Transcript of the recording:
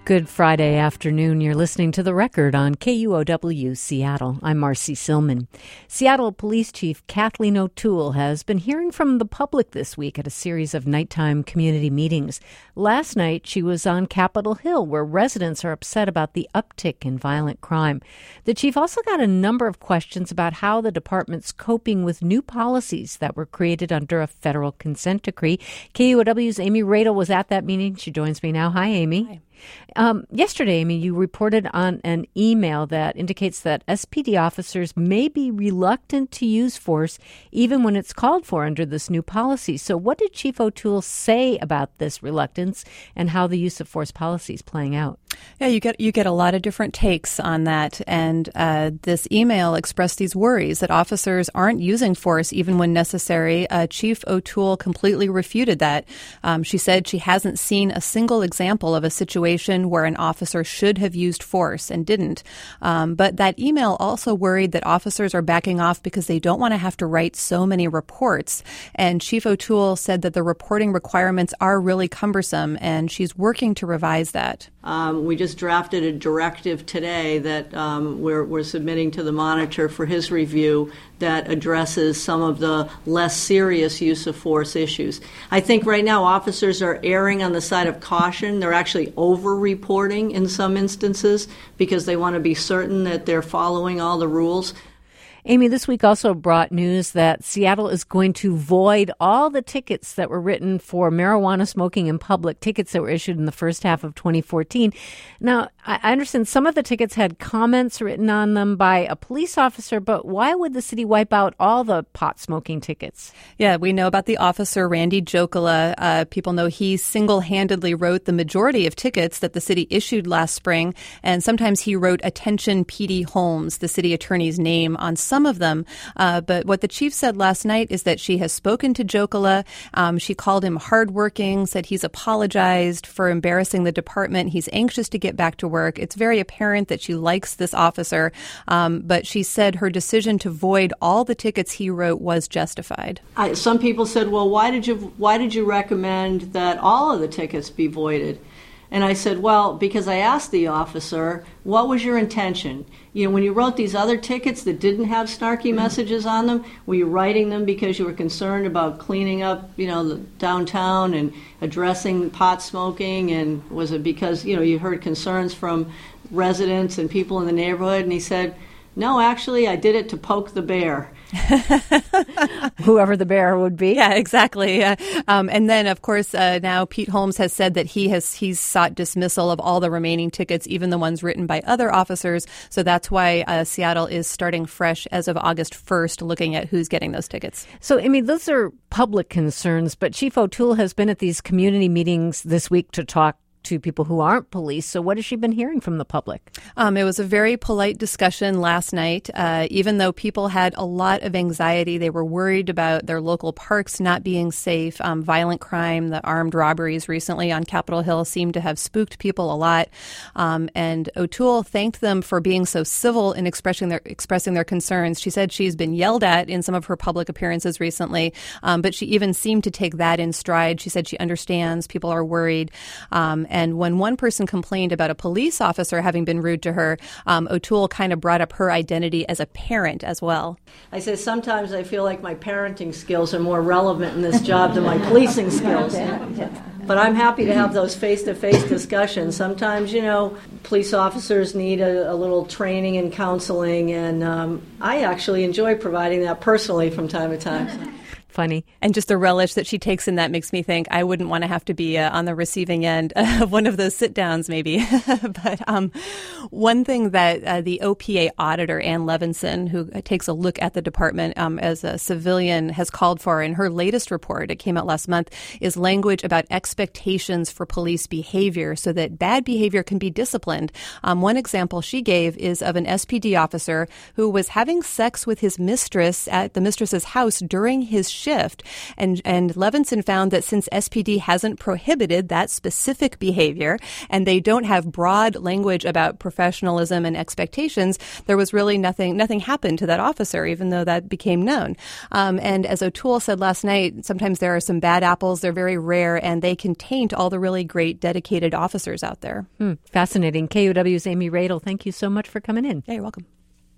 Good Friday afternoon. You're listening to The Record on KUOW Seattle. I'm Marcy Silman. Seattle Police Chief Kathleen O'Toole has been hearing from the public this week at a series of nighttime community meetings. Last night, she was on Capitol Hill, where residents are upset about the uptick in violent crime. The chief also got a number of questions about how the department's coping with new policies that were created under a federal consent decree. KUOW's Amy Radel was at that meeting. She joins me now. Hi, Amy. Hi. Yesterday, Amy, you reported on an email that indicates that SPD officers may be reluctant to use force even when it's called for under this new policy. So what did Chief O'Toole say about this reluctance and how the use of force policy is playing out? Yeah, you get a lot of different takes on that. And this email expressed these worries that officers aren't using force even when necessary. Chief O'Toole completely refuted that. She said she hasn't seen a single example of a situation where an officer should have used force and didn't. But that email also worried that officers are backing off because they don't want to have to write so many reports. And Chief O'Toole said that the reporting requirements are really cumbersome, and she's working to revise that. We just drafted a directive today that we're submitting to the monitor for his review that addresses some of the less serious use of force issues. I think right now officers are erring on the side of caution. They're actually over-reporting in some instances because they want to be certain that they're following all the rules. Amy, this week also brought news that Seattle is going to void all the tickets that were written for marijuana smoking in public, tickets that were issued in the first half of 2014. Now, I understand some of the tickets had comments written on them by a police officer, but why would the city wipe out all the pot smoking tickets? Yeah, we know about the officer, Randy Jokela. People know he single-handedly wrote the majority of tickets that the city issued last spring, and sometimes he wrote "Attention P.D. Holmes," the city attorney's name, on some of them. But what the chief said last night is that she has spoken to Jokela. She called him hardworking, said he's apologized for embarrassing the department. He's anxious to get back to work. It's very apparent that she likes this officer. But she said her decision to void all the tickets he wrote was justified. Some people said, well, why did you recommend that all of the tickets be voided? And I said, well, because I asked the officer, what was your intention? You know, when you wrote these other tickets that didn't have snarky messages on them, were you writing them because you were concerned about cleaning up, the downtown and addressing pot smoking? And was it because, you heard concerns from residents and people in the neighborhood? And he said, no, actually, I did it to poke the bear. Whoever the bear would be. Yeah, exactly. And then, of course, now Pete Holmes has said that he's sought dismissal of all the remaining tickets, even the ones written by other officers. So that's why Seattle is starting fresh as of August 1st, looking at who's getting those tickets. So, those are public concerns, but Chief O'Toole has been at these community meetings this week to talk to people who aren't police. So what has she been hearing from the public? It was a very polite discussion last night. Even though people had a lot of anxiety, they were worried about their local parks not being safe. Violent crime, the armed robberies recently on Capitol Hill seemed to have spooked people a lot. And O'Toole thanked them for being so civil in expressing their concerns. She said she's been yelled at in some of her public appearances recently, but she even seemed to take that in stride. She said she understands people are worried. And when one person complained about a police officer having been rude to her, O'Toole kind of brought up her identity as a parent as well. I say sometimes I feel like my parenting skills are more relevant in this job than my policing skills. But I'm happy to have those face-to-face discussions. Sometimes, police officers need a little training and counseling, and I actually enjoy providing that personally from time to time. Funny. And just the relish that she takes in that makes me think I wouldn't want to have to be on the receiving end of one of those sit-downs maybe. But one thing that the OPA auditor, Ann Levinson, who takes a look at the department as a civilian, has called for in her latest report, it came out last month, is language about expectations for police behavior so that bad behavior can be disciplined. One example she gave is of an SPD officer who was having sex with his mistress at the mistress's house during his shift. And Levinson found that since SPD hasn't prohibited that specific behavior and they don't have broad language about professionalism and expectations, there was really nothing happened to that officer, even though that became known. And as O'Toole said last night, sometimes there are some bad apples. They're very rare, and they can taint all the really great, dedicated officers out there. Fascinating. KUOW's Amy Radel, thank you so much for coming in. Yeah, you're welcome.